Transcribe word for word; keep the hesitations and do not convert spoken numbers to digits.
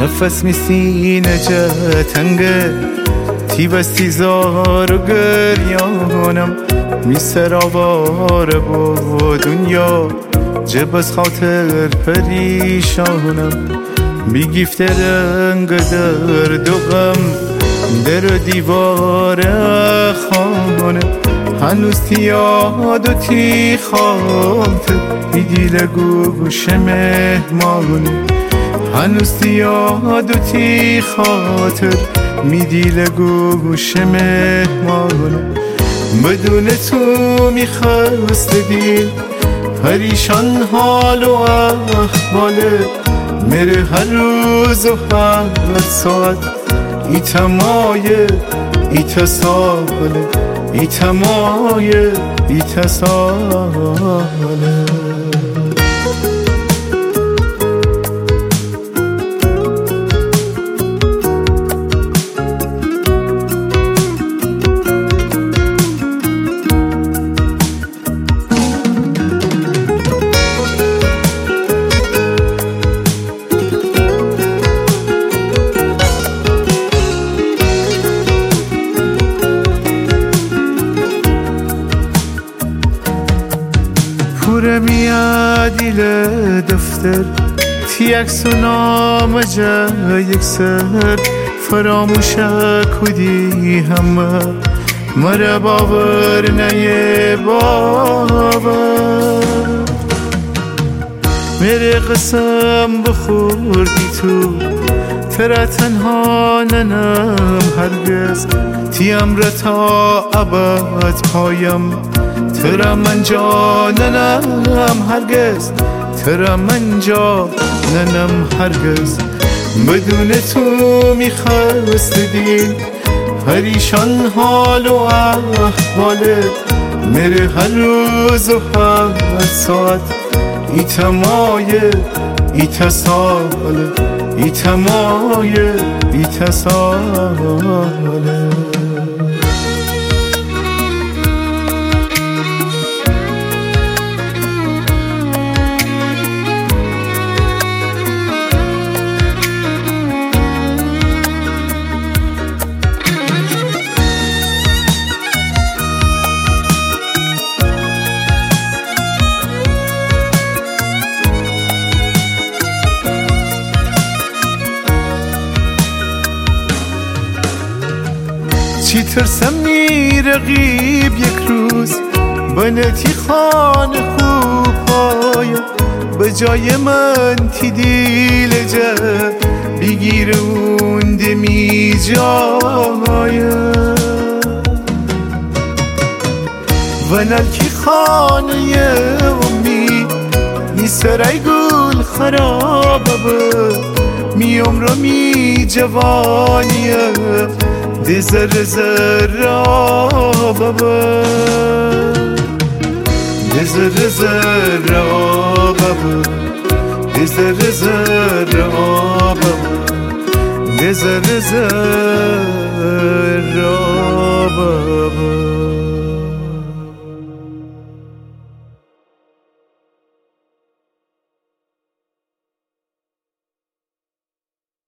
نفس میسینه جه تنگه تی بستی زار و گریانم می سراواره با دنیا جه بس خاطر پریشانم می گیفته رنگ درد و غم در دیوار خانه هنوز تی یاد و تی خاطر ای دیل گوش مهمانه هنوز تی یاد و تی خاطر می دیل گوش مهمانه بدون تو میخواست دل پریشان حال و احواله میره هر روز و هر ساعت ای تمایه ای تساله ای تمایه ای تساله پوره میاد ایل دفتر تی عکس و نامه جا یک سر فراموش کدی همه مره باور نیه باور میره قسم بخوردی تو ترا تنها ننم هرگز تی امر تا ابد پایم ترا من جا ننم هرگز ترا من جا ننم هرگز بدون تو میخواست دل پریشان حال و احواله میره هر روز و هر ساعت ای تمایه ای تساله ای تمایه ای تساله چی ترسم میره غیب یک روز بنتی خانه خوب های به جای من تی دیل جه بگیر اون دمی جای ونال کی خانه امی می سرای گل خرابه می عمر می جوانیه دی زر زر آبابا دی زر زر آبابا دی زر زر آبابا دی زر زر